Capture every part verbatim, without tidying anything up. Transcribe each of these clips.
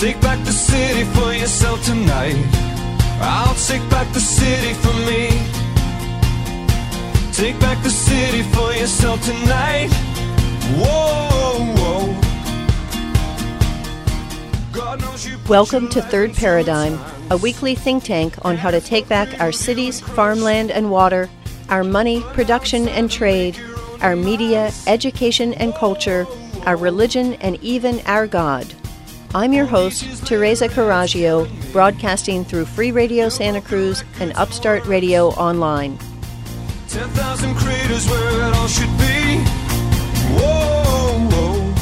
Take back the city for yourself tonight. I'll take back the city for me. Take back the city for yourself tonight. Whoa, whoa. God knows you. Welcome to Third Paradigm, a weekly think tank on how to take back our cities, farmland and water, our money, production and trade, our media, education and culture, our religion, and even our God. I'm your host, Teresa Caraggio, broadcasting through Free Radio Santa Cruz and Upstart Radio Online. ten thousand craters where it all should be. Whoa, whoa.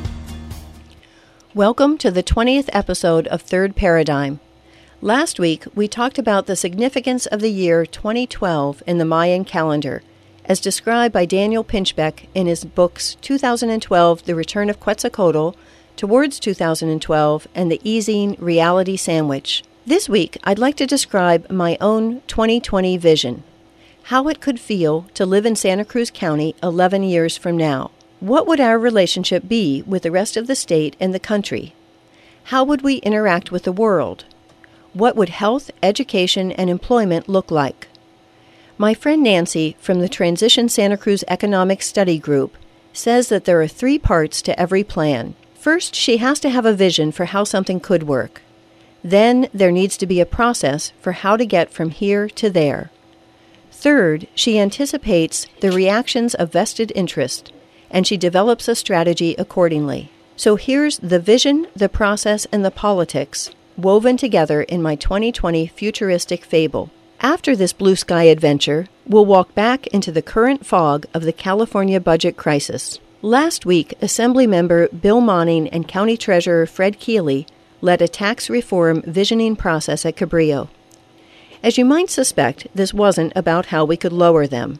Welcome to the twentieth episode of Third Paradigm. Last week, we talked about the significance of the year twenty twelve in the Mayan calendar, as described by Daniel Pinchbeck in his books two thousand twelve, The Return of Quetzalcoatl, Towards two thousand twelve, and The Easing Reality Sandwich. This week, I'd like to describe my own twenty twenty vision, how it could feel to live in Santa Cruz County eleven years from now. What would our relationship be with the rest of the state and the country? How would we interact with the world? What would health, education, and employment look like? My friend Nancy from the Transition Santa Cruz Economic Study Group says that there are three parts to every plan. First, she has to have a vision for how something could work. Then, there needs to be a process for how to get from here to there. Third, she anticipates the reactions of vested interest, and she develops a strategy accordingly. So here's the vision, the process, and the politics woven together in my twenty twenty futuristic fable. After this blue sky adventure, we'll walk back into the current fog of the California budget crisis. Last week, Assemblymember Bill Monning and County Treasurer Fred Keeley led a tax reform visioning process at Cabrillo. As you might suspect, this wasn't about how we could lower them.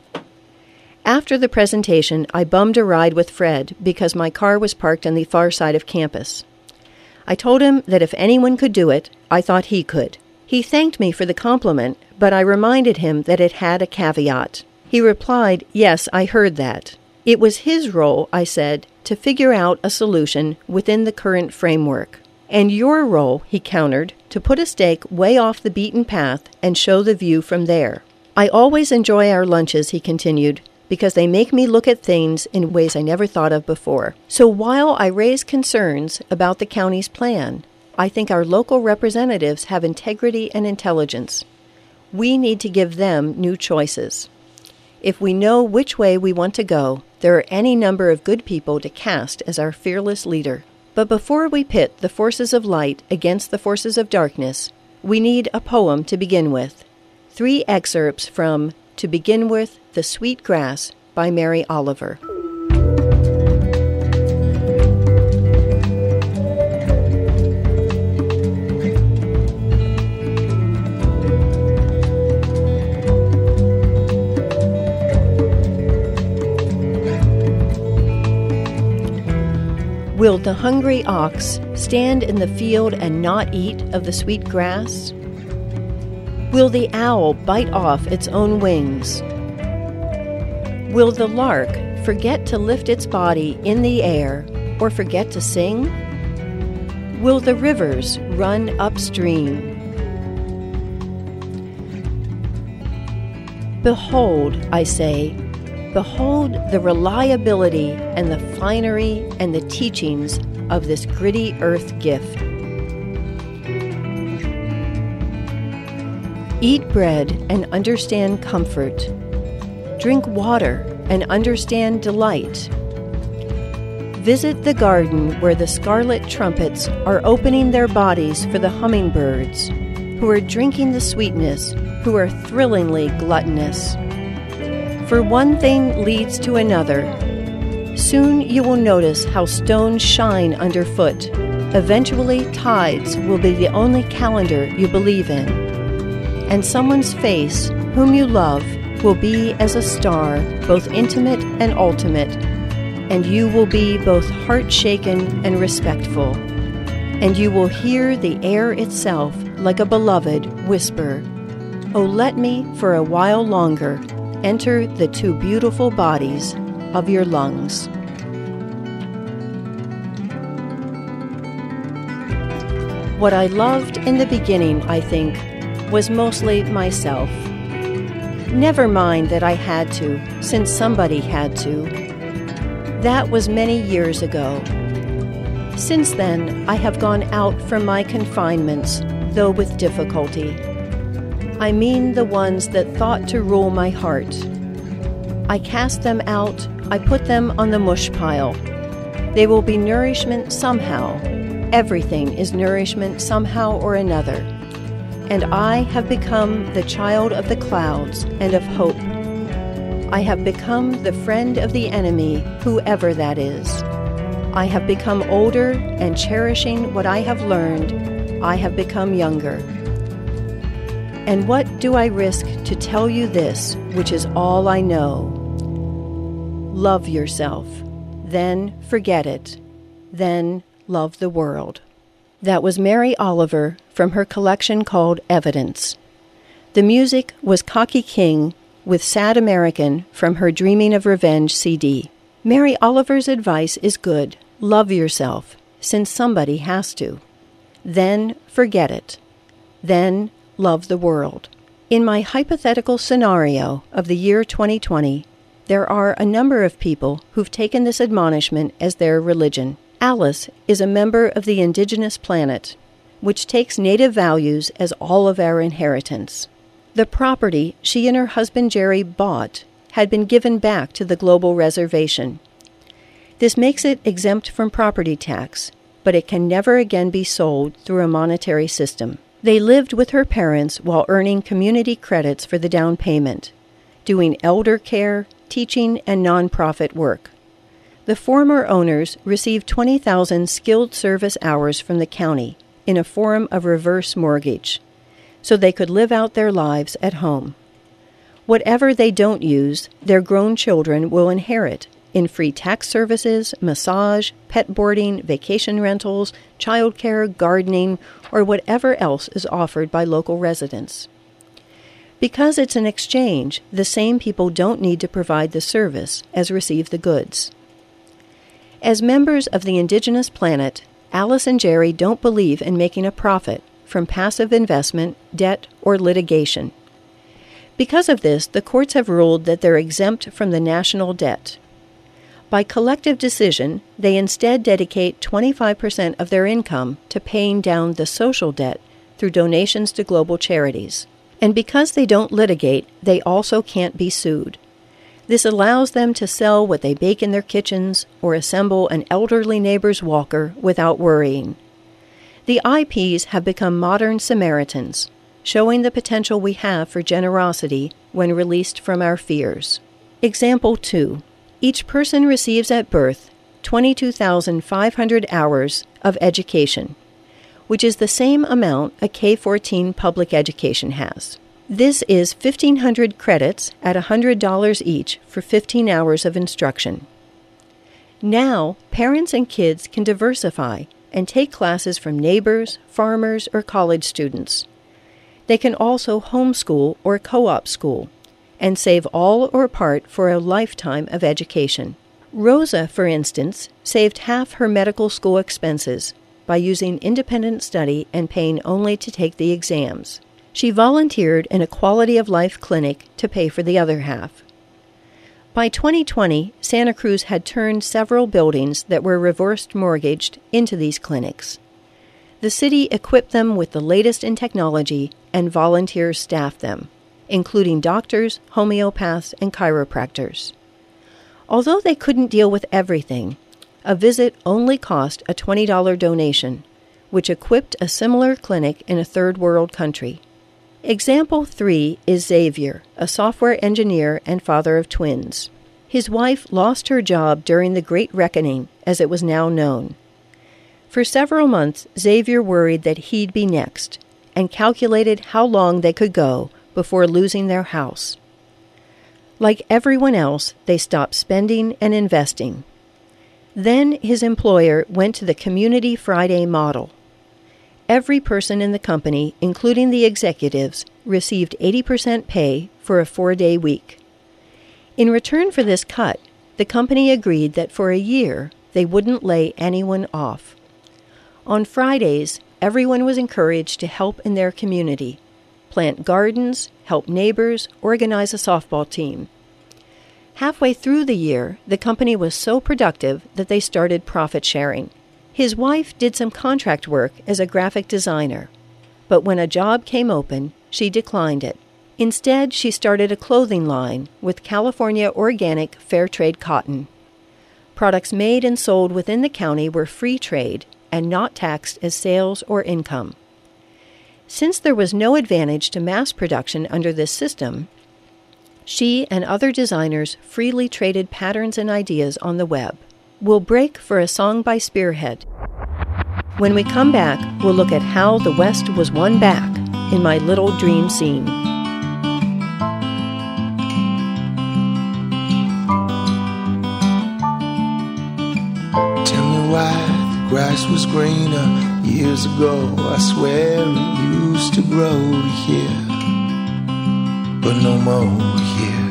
After the presentation, I bummed a ride with Fred because my car was parked on the far side of campus. I told him that if anyone could do it, I thought he could. He thanked me for the compliment, but I reminded him that it had a caveat. He replied, "Yes, I heard that." It was his role, I said, to figure out a solution within the current framework. And your role, he countered, to put a stake way off the beaten path and show the view from there. I always enjoy our lunches, he continued, because they make me look at things in ways I never thought of before. So while I raise concerns about the county's plan, I think our local representatives have integrity and intelligence. We need to give them new choices. If we know which way we want to go, there are any number of good people to cast as our fearless leader. But before we pit the forces of light against the forces of darkness, we need a poem to begin with. Three excerpts from To Begin With, The Sweet Grass by Mary Oliver. Will the hungry ox stand in the field and not eat of the sweet grass? Will the owl bite off its own wings? Will the lark forget to lift its body in the air or forget to sing? Will the rivers run upstream? Behold, I say, behold the reliability and the finery and the teachings of this gritty earth gift. Eat bread and understand comfort. Drink water and understand delight. Visit the garden where the scarlet trumpets are opening their bodies for the hummingbirds, who are drinking the sweetness, who are thrillingly gluttonous. For one thing leads to another. Soon you will notice how stones shine underfoot. Eventually, tides will be the only calendar you believe in. And someone's face, whom you love, will be as a star, both intimate and ultimate. And you will be both heart-shaken and respectful. And you will hear the air itself, like a beloved, whisper, "Oh, let me, for a while longer, enter the two beautiful bodies of your lungs." What I loved in the beginning, I think, was mostly myself. Never mind that I had to, since somebody had to. That was many years ago. Since then, I have gone out from my confinements, though with difficulty. I mean the ones that thought to rule my heart. I cast them out, I put them on the mush pile. They will be nourishment somehow. Everything is nourishment somehow or another. And I have become the child of the clouds and of hope. I have become the friend of the enemy, whoever that is. I have become older, and cherishing what I have learned, I have become younger. And what do I risk to tell you this, which is all I know? Love yourself, then forget it, then love the world. That was Mary Oliver from her collection called Evidence. The music was Cocky King with Sad American from her Dreaming of Revenge C D. Mary Oliver's advice is good. Love yourself, since somebody has to. Then forget it. Then love the world. In my hypothetical scenario of the year twenty twenty, there are a number of people who've taken this admonishment as their religion. Alice is a member of the Indigenous Planet, which takes native values as all of our inheritance. The property she and her husband Jerry bought had been given back to the global reservation. This makes it exempt from property tax, but it can never again be sold through a monetary system. They lived with her parents while earning community credits for the down payment, doing elder care, teaching, and nonprofit work. The former owners received twenty thousand skilled service hours from the county in a form of reverse mortgage, so they could live out their lives at home. Whatever they don't use, their grown children will inherit in free tax services, massage, pet boarding, vacation rentals, childcare, gardening, or whatever else is offered by local residents. Because it's an exchange, the same people don't need to provide the service as receive the goods. As members of the Indigenous Planet, Alice and Jerry don't believe in making a profit from passive investment, debt, or litigation. Because of this, the courts have ruled that they're exempt from the national debt. By collective decision, they instead dedicate twenty-five percent of their income to paying down the social debt through donations to global charities. And because they don't litigate, they also can't be sued. This allows them to sell what they bake in their kitchens or assemble an elderly neighbor's walker without worrying. The I Ps have become modern Samaritans, showing the potential we have for generosity when released from our fears. Example two. Each person receives at birth twenty-two thousand five hundred hours of education, which is the same amount a K fourteen public education has. This is fifteen hundred credits at one hundred dollars each for fifteen hours of instruction. Now, parents and kids can diversify and take classes from neighbors, farmers, or college students. They can also homeschool or co-op school and save all or part for a lifetime of education. Rosa, for instance, saved half her medical school expenses by using independent study and paying only to take the exams. She volunteered in a quality-of-life clinic to pay for the other half. By twenty twenty, Santa Cruz had turned several buildings that were reverse mortgaged into these clinics. The city equipped them with the latest in technology, and volunteers staffed them, including doctors, homeopaths, and chiropractors. Although they couldn't deal with everything, a visit only cost a twenty dollars donation, which equipped a similar clinic in a third-world country. Example three is Xavier, a software engineer and father of twins. His wife lost her job during the Great Reckoning, as it was now known. For several months, Xavier worried that he'd be next, and calculated how long they could go before losing their house. Like everyone else, they stopped spending and investing. Then his employer went to the Community Friday model. Every person in the company, including the executives, received eighty percent pay for a four-day week. In return for this cut, the company agreed that for a year they wouldn't lay anyone off. On Fridays, everyone was encouraged to help in their community, plant gardens, help neighbors, organize a softball team. Halfway through the year, the company was so productive that they started profit sharing. His wife did some contract work as a graphic designer, but when a job came open, she declined it. Instead, she started a clothing line with California organic fair trade cotton. Products made and sold within the county were free trade and not taxed as sales or income. Since there was no advantage to mass production under this system, she and other designers freely traded patterns and ideas on the web. We'll break for a song by Spearhead. When we come back, we'll look at how the West was won back in My Little Dream Scene. Tell me why the grass was greener years ago. I swear it used to grow here, but no more here.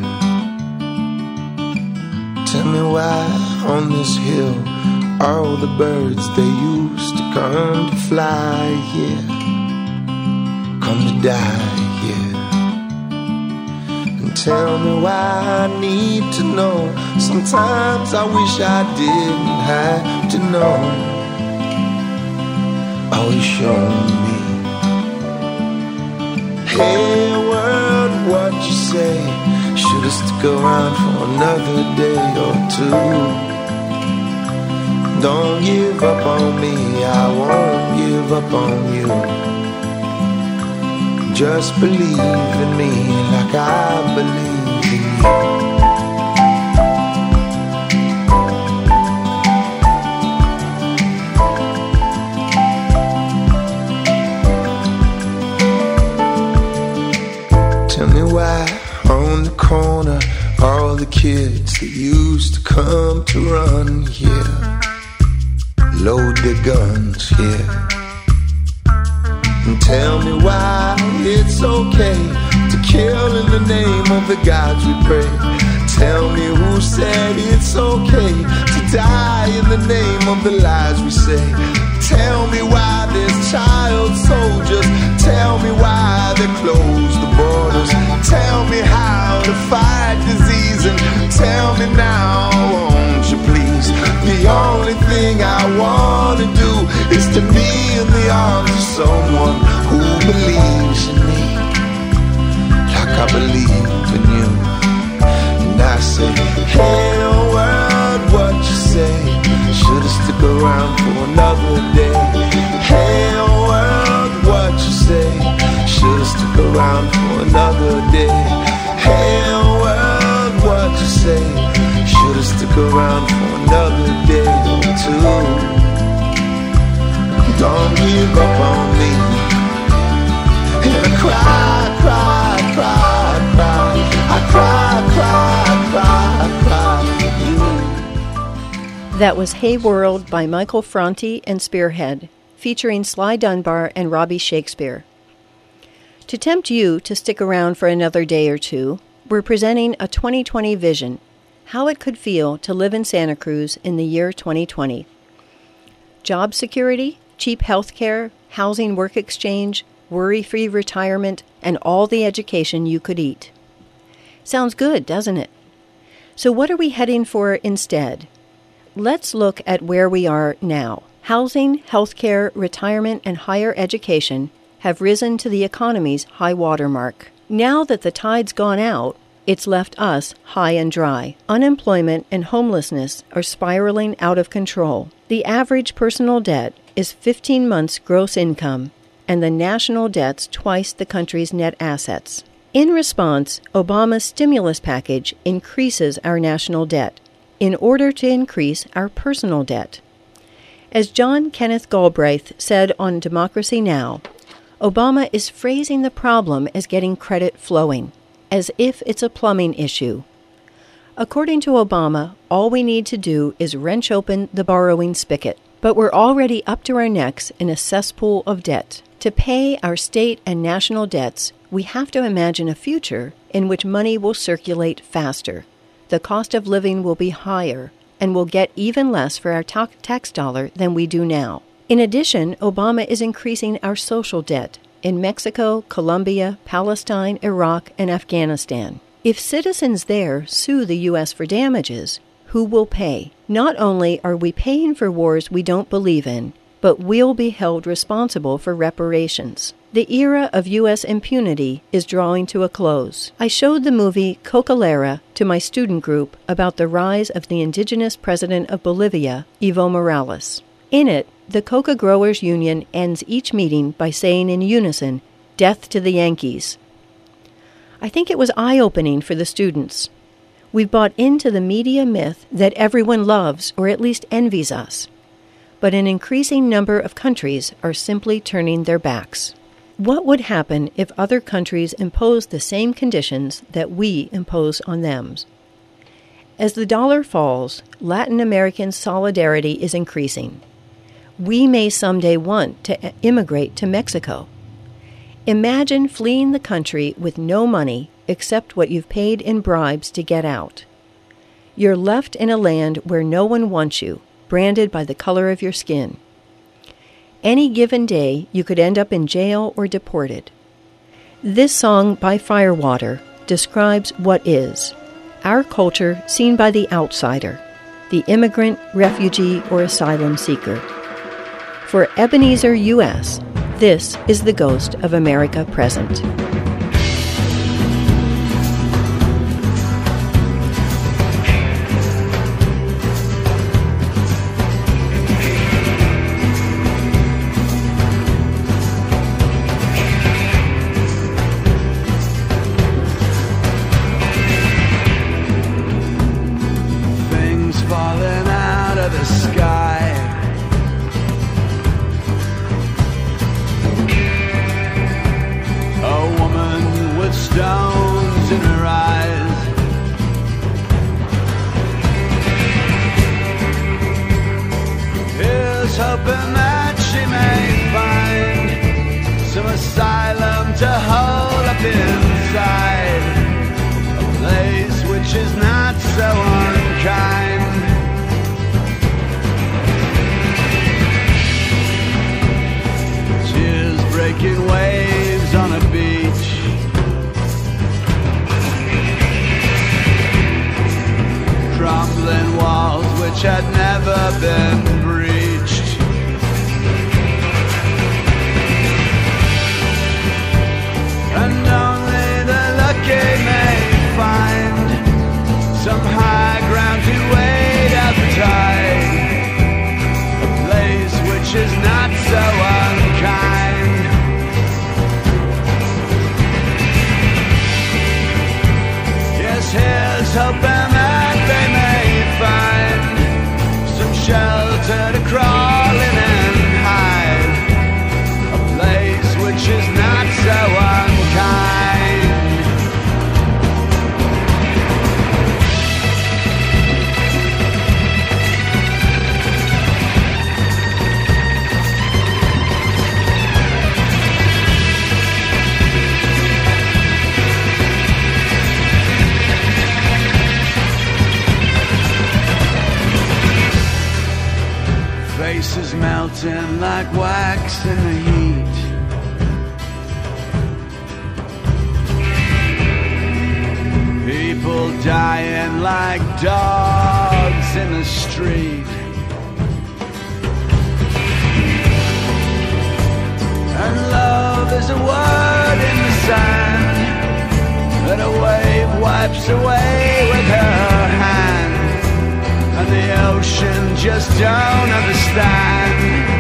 Tell me why on this hill all the birds they used to come to fly here come to die here. And tell me why I need to know. Sometimes I wish I didn't have to know all you've shown me. Hey world, what you say? Should've stuck around for another day or two. Don't give up on me, I won't give up on you. Just believe in me like I believe in you. Tell me why on the corner all the kids that used to come to run here load their guns here. And tell me why it's okay to kill in the name of the gods we pray. Tell me who said it's okay to die in the name of the lies we say. Tell me why there's child soldiers. Tell me why they close the borders. Tell me how to fight disease. And tell me now, won't you please? The only thing I want to do is to be in the arms of someone who believes in me like I believe in you. And I say, hey world, what you say? Should've stuck around for another day. Hey world, what you say? Should've stuck around for another day. Hey world, what you say? Should've stuck around for another day or two. Don't give up on me. And I cry, cry, cry, cry. I cry, cry, cry, cry for you. That was Hey World by Michael Franti and Spearhead, featuring Sly Dunbar and Robbie Shakespeare. To tempt you to stick around for another day or two, we're presenting a twenty twenty vision, how it could feel to live in Santa Cruz in the year twenty twenty. Job security, cheap health care, housing work exchange, worry-free retirement, and all the education you could eat. Sounds good, doesn't it? So what are we heading for instead? Let's look at where we are now. Housing, healthcare, retirement, and higher education have risen to the economy's high water mark. Now that the tide's gone out, it's left us high and dry. Unemployment and homelessness are spiraling out of control. The average personal debt is fifteen months' gross income, and the national debt's twice the country's net assets. In response, Obama's stimulus package increases our national debt in order to increase our personal debt. As John Kenneth Galbraith said on Democracy Now!, Obama is phrasing the problem as getting credit flowing, as if it's a plumbing issue. According to Obama, all we need to do is wrench open the borrowing spigot. But we're already up to our necks in a cesspool of debt. To pay our state and national debts, we have to imagine a future in which money will circulate faster. The cost of living will be higher, and we'll get even less for our ta- tax dollar than we do now. In addition, Obama is increasing our social debt in Mexico, Colombia, Palestine, Iraq, and Afghanistan. If citizens there sue the U S for damages, who will pay? Not only are we paying for wars we don't believe in, but we'll be held responsible for reparations. The era of U S impunity is drawing to a close. I showed the movie Cocalera to my student group about the rise of the indigenous president of Bolivia, Evo Morales. In it, the Coca Growers Union ends each meeting by saying in unison, "Death to the Yankees." I think it was eye-opening for the students. We've bought into the media myth that everyone loves or at least envies us, but an increasing number of countries are simply turning their backs. What would happen if other countries imposed the same conditions that we impose on them? As the dollar falls, Latin American solidarity is increasing. We may someday want to immigrate to Mexico. Imagine fleeing the country with no money except what you've paid in bribes to get out. You're left in a land where no one wants you, branded by the color of your skin. Any given day, you could end up in jail or deported. This song by Firewater describes what is our culture seen by the outsider, the immigrant, refugee, or asylum seeker. For Ebenezer U S, this is the Ghost of America Present. Had never been breached. And only the lucky may find some high ground to wait out the tide, a place which is not so unkind. Yes, here's hoping that they may find shelter to crawl in and hide, a place which is not so unkind. Faces melting like wax in the heat. People dying like dogs in the street. And love is a word in the sand that a wave wipes away with her hand. And the ocean just don't understand.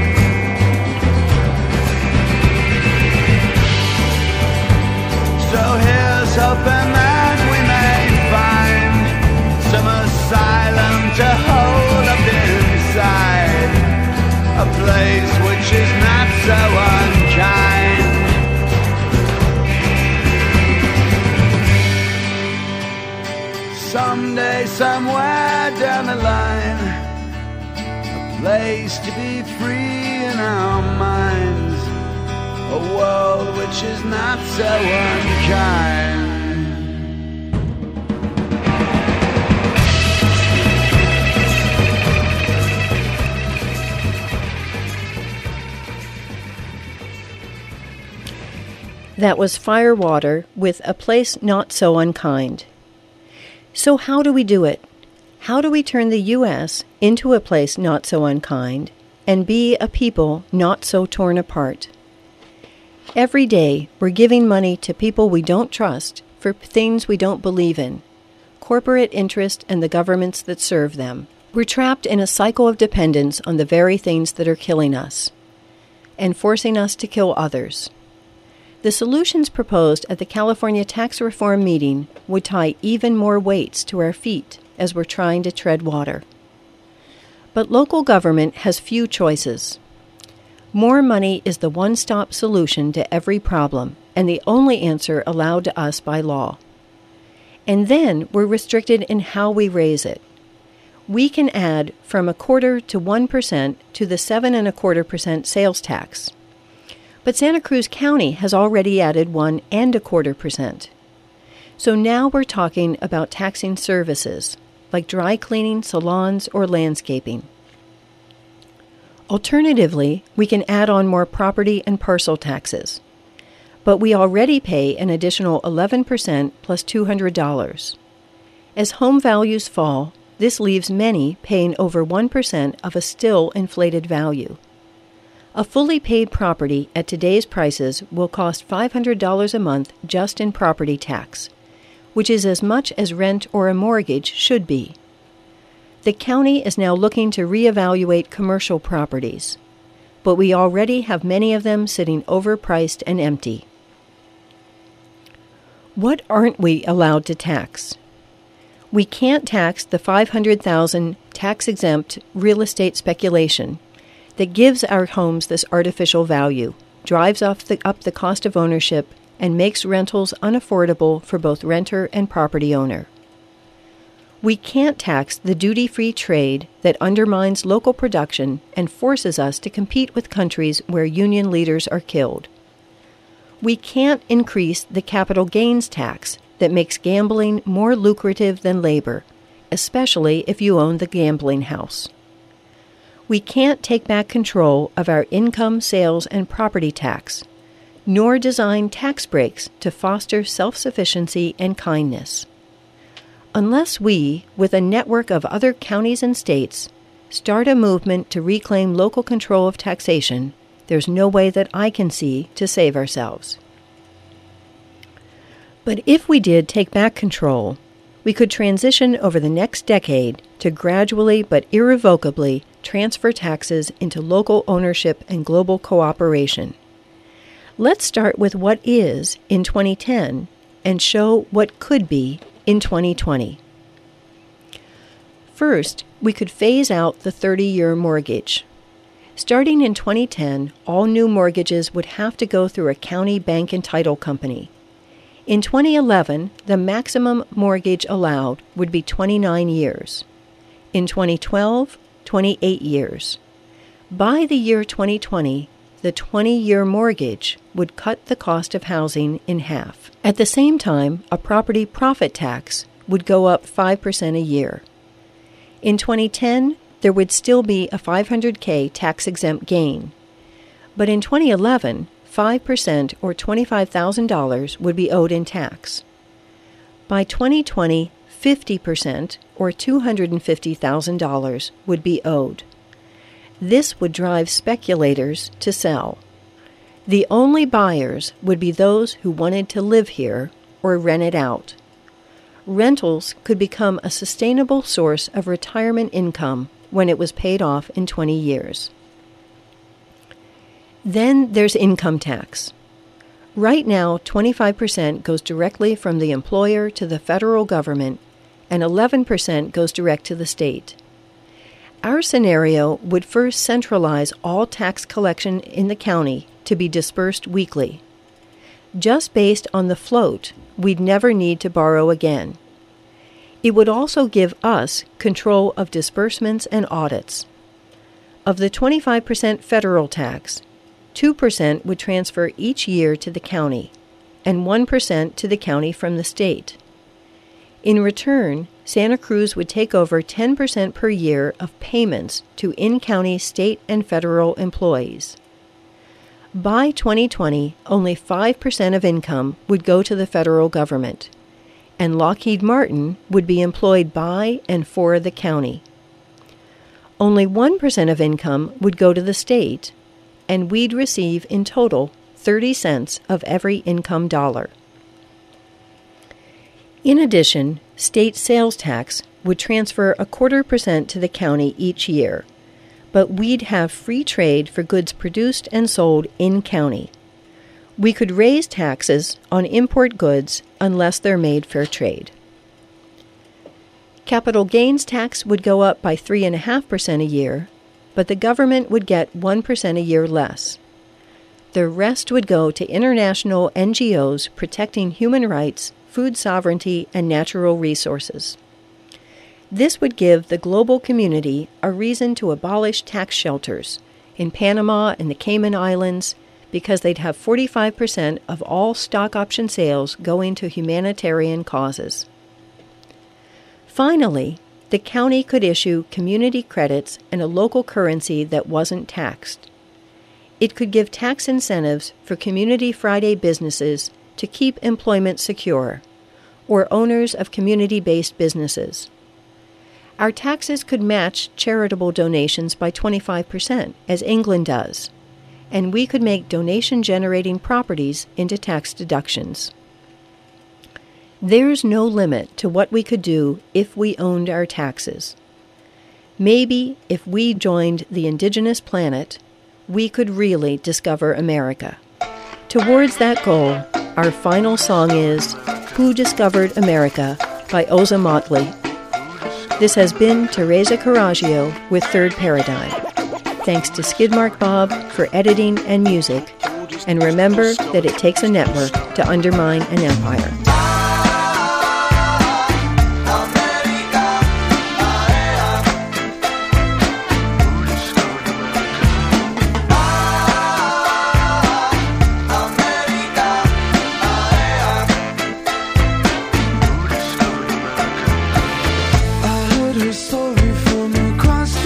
So here's hoping that we may find some asylum to hold up inside, a place which is not so unkind. Someday, somewhere down the line, a place to be free in our minds, a world which is not so unkind. That was Firewater with A Place Not So Unkind. So how do we do it? How do we turn the U S into a place not so unkind and be a people not so torn apart? Every day, we're giving money to people we don't trust for things we don't believe in, corporate interest and the governments that serve them. We're trapped in a cycle of dependence on the very things that are killing us and forcing us to kill others. The solutions proposed at the California tax reform meeting would tie even more weights to our feet as we're trying to tread water. But local government has few choices. More money is the one-stop solution to every problem and the only answer allowed to us by law. And then we're restricted in how we raise it. We can add from a quarter to one percent to the seven and a quarter percent sales tax. But Santa Cruz County has already added one and a quarter percent. So now we're talking about taxing services, like dry cleaning, salons, or landscaping. Alternatively, we can add on more property and parcel taxes. But we already pay an additional eleven percent plus two hundred dollars. As home values fall, this leaves many paying over one percent of a still inflated value. A fully paid property at today's prices will cost five hundred dollars a month just in property tax, which is as much as rent or a mortgage should be. The county is now looking to reevaluate commercial properties, but we already have many of them sitting overpriced and empty. What aren't we allowed to tax? We can't tax the five hundred thousand dollars tax-exempt real estate speculation that gives our homes this artificial value, drives up the, up the cost of ownership, and makes rentals unaffordable for both renter and property owner. We can't tax the duty-free trade that undermines local production and forces us to compete with countries where union leaders are killed. We can't increase the capital gains tax that makes gambling more lucrative than labor, especially if you own the gambling house. We can't take back control of our income, sales, and property tax, nor design tax breaks to foster self-sufficiency and kindness. Unless we, with a network of other counties and states, start a movement to reclaim local control of taxation, there's no way that I can see to save ourselves. But if we did take back control, we could transition over the next decade to gradually but irrevocably transfer taxes into local ownership and global cooperation. Let's start with what is in twenty ten and show what could be in twenty twenty. First, we could phase out the thirty-year mortgage. Starting in twenty ten, all new mortgages would have to go through a county bank and title company. In twenty eleven, the maximum mortgage allowed would be twenty-nine years. In twenty twelve, twenty-eight years. By the year twenty twenty, the twenty-year mortgage would cut the cost of housing in half. At the same time, a property profit tax would go up five percent a year. In twenty ten, there would still be a five hundred thousand dollars tax-exempt gain. But in twenty eleven, five percent or twenty-five thousand dollars would be owed in tax. By twenty twenty, fifty percent or two hundred fifty thousand dollars would be owed. This would drive speculators to sell. The only buyers would be those who wanted to live here or rent it out. Rentals could become a sustainable source of retirement income when it was paid off in twenty years. Then there's income tax. Right now, twenty-five percent goes directly from the employer to the federal government, and eleven percent goes direct to the state. Our scenario would first centralize all tax collection in the county to be dispersed weekly. Just based on the float, we'd never need to borrow again. It would also give us control of disbursements and audits. Of the twenty-five percent federal tax, two percent would transfer each year to the county, and one percent to the county from the state. In return, Santa Cruz would take over ten percent per year of payments to in-county state and federal employees. By twenty twenty, only five percent of income would go to the federal government, and Lockheed Martin would be employed by and for the county. Only one percent of income would go to the state, and we'd receive in total thirty cents of every income dollar. In addition, state sales tax would transfer a quarter percent to the county each year, but we'd have free trade for goods produced and sold in county. We could raise taxes on import goods unless they're made fair trade. Capital gains tax would go up by three point five percent a year, but the government would get one percent a year less. The rest would go to international N G Os protecting human rights, food sovereignty, and natural resources. This would give the global community a reason to abolish tax shelters in Panama and the Cayman Islands, because they'd have forty-five percent of all stock option sales going to humanitarian causes. Finally, the county could issue community credits and a local currency that wasn't taxed. It could give tax incentives for Community Friday businesses to keep employment secure, or owners of community-based businesses. Our taxes could match charitable donations by twenty-five percent, as England does, and we could make donation-generating properties into tax deductions. There's no limit to what we could do if we owned our taxes. Maybe if we joined the indigenous planet, we could really discover America. Towards that goal, our final song is Who Discovered America by Oza Motley. This has been Teresa Caraggio with Third Paradigm. Thanks to Skidmark Bob for editing and music. And remember that it takes a network to undermine an empire.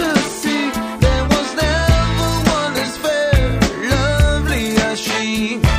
There was never one as fair, lovely as she.